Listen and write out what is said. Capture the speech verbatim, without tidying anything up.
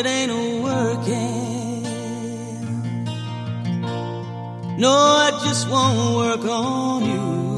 it ain't working. No, I just won't work on you.